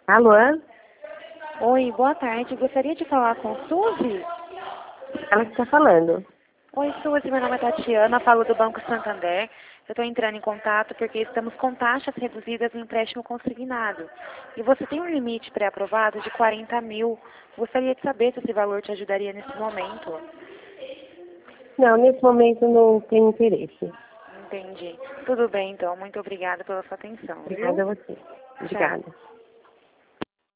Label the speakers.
Speaker 1: Alô?
Speaker 2: Oi, boa tarde. Gostaria de falar com Suzy?
Speaker 1: Ela que está falando.
Speaker 2: Oi, Suzy. Meu nome é Tatiana, falo do Banco Santander. Eu estou entrando em contato porque estamos com taxas reduzidas no empréstimo consignado. E você tem um limite pré-aprovado de 40 mil. Gostaria de saber se esse valor te ajudaria nesse momento.
Speaker 1: Não, nesse momento não tenho interesse.
Speaker 2: Entendi. Tudo bem, então. Muito obrigada pela sua atenção,
Speaker 1: Obrigada
Speaker 2: viu?
Speaker 1: a você.
Speaker 2: Tchau.
Speaker 1: Obrigada.